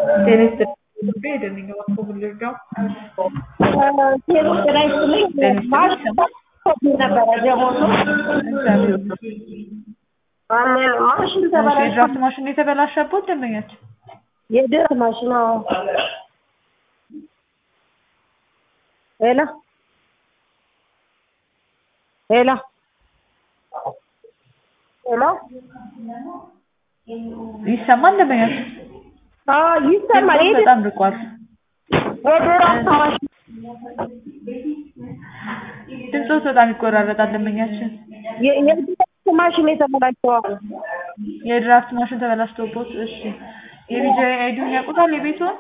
ቴሌስትሪ በደንኛ ወጥቶልልኛው ቴሌስትሪ ነበረ ደሞቱ ማሽን ተበላሸ። የድራፍት ማሽን የተበላሸበት ደንበኛች የድራፍት ማሽን ነው። ሄሎ ሄሎ ሄሎ ይሰማል ደንበኛች? ይሰማል። በጣም ርቋል። የድራፍት ማሽን ድምፅዎት በጣም ይቆራረጣል ደንበኛችን። የድራፍት ማሽን የተበላሸው የድራፍት ማሽን ተበላሽቶበት። እሺ የቢጂ አይዲውን ያውቁታል የቤቱን?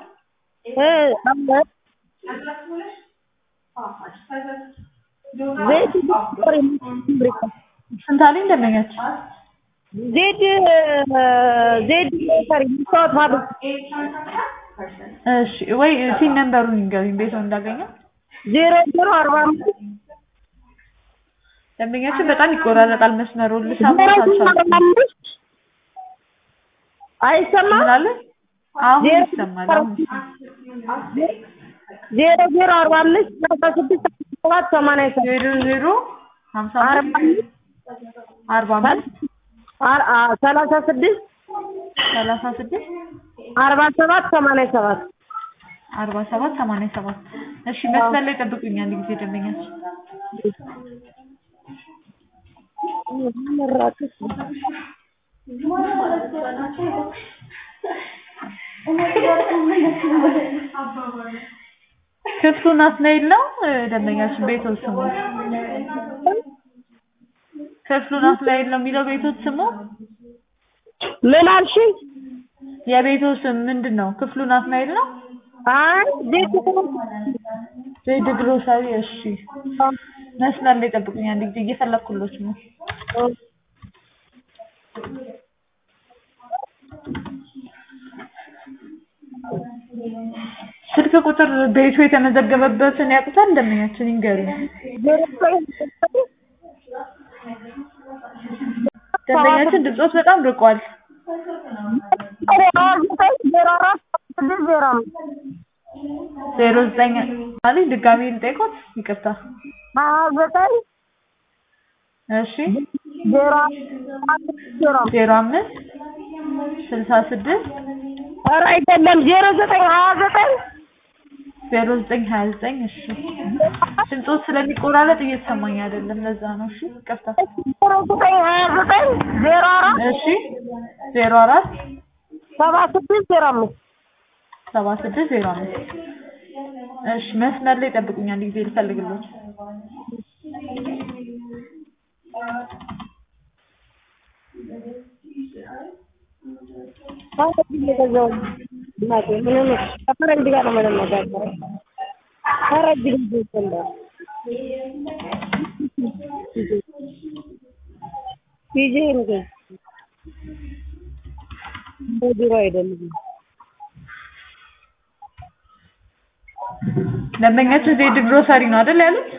ስንት አለኝ ደንበኛችን? ዜድ ሰሪ ማለት እሺ ወይ ሲን ነምበሩን ይንገሩኝ ቤቱን እንዳገኘው። 0045 ደንበኛችን በጣም ይቆራረጣል መስመሩ ልሰማው አልቻልኩም። አይሰማም? ምን አለ? አሁን ይሰማል። አሁን 0045 36 87 00 55 45 36 47 87 47 87 እሺ መስመር ላይ ጠብቁኝ አንድ ጊዜ ደንበኛችን። ክፍሉ ናትናኤል ነው ደንበኛችን ቤቶት ስሙ? ክፍሉ ናትናኤል ነው የሚለው ቤቶት ስሙ? ምን አልሽኝ? የቤቶት ስም ምንድነው? ክፍሉ ናትናኤል ነው? አይ ዜድ ግሮሰሪ። እሺ መስመር ላይ ጠብቁኝ አንድ ጊዜ እየፈለኩሎት ነው። ስልክ ቁጥር ቤቱ የተመዘገበበትን ያውቁታል እንደምኛችን ይንገሩኝ። ደንበኛችን ድምፆት በጣም ርቋል። 09 ማለት ድጋሚ ልጠይቆት ይቅርታ። 29 እሺ 05 66 ኧረ አይደለም 0929 0929 እሺ ድምፆት ስለሚቆራረጥ እየተሰማኝ አይደለም ለዛ ነው። እሺ ይቅርታ። 0929 04 እሺ 04 7605 7605 እሺ መስመር ላይ ጠብቁኝ አንድ ጊዜ ልፈልግሎት። ደንበኛችን ዜድ ግሮሰሪ ነው አይደል ያሉት?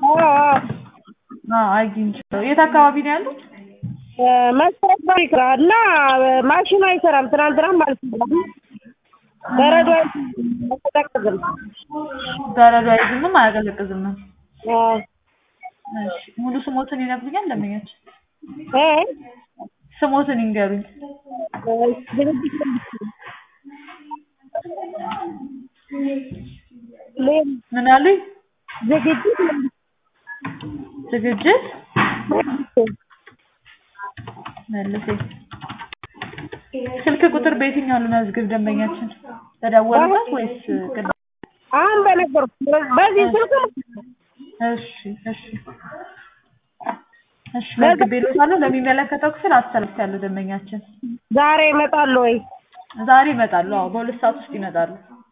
አግኝቼው። የት አካባቢ ነው ያሉት? መስራት ባይክራ እና ማሽኑ አይሰራም። ትናንትና ማለት ነው በረዶ አይቀዘቅዝም። በረዶ አይዝም አያቀዘቅዝም። እሺ ሙሉ ስሞትን ይነግሩኛል ደንበኛችን? ስሞትን ይንገሩኝ። ምን አሉኝ? ዝግጅት መልሴ ስልክ ቁጥር በየትኛው ልመዝግብ ደንበኛችን? ተደወሉበት ወይስ ቅድም? አሁን በነገርኩት በዚህ ስልክ። እሺ መዝግቤልዎታለሁ። ለሚመለከተው ክፍል አስተላልፌያለሁ ደንበኛችን። ዛሬ ይመጣሉ ወይ? ዛሬ ይመጣሉ። አዎ በ2 ሰዓት ውስጥ ይመጣሉ።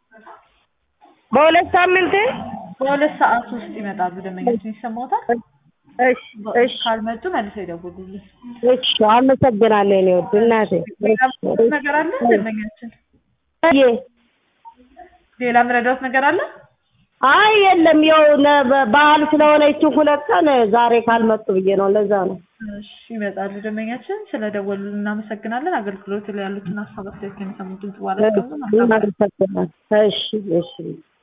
በ2 ሳምንት? በ2 ሰዓት ውስጥ ይመጣሉ ደንበኛችን። ይሰማዎታል? እሺ ካልመጡ መልሰው ይደውሉልኝ። እሺ አመሰግናለሁ። እኔ ወድ እናቴ ነገር አለ ደንበኛችን? ሌላ ምረዳት ነገር አለ? አይ የለም። ያው በዓል ስለሆነ ይቺ 2 ቀን ዛሬ ካልመጡ ብዬ ነው። ለዛ ነው። እሺ ይመጣሉ። ደንበኛችን ስለደወሉልን እናመሰግናለን። አገልግሎት ላይ ያሉትን ሀሳብ አስተያየት ከሚሰሙት ድምጽ በኋላ ያስቀምጡ። መልካም እናመሰግናለን። እሺ እሺ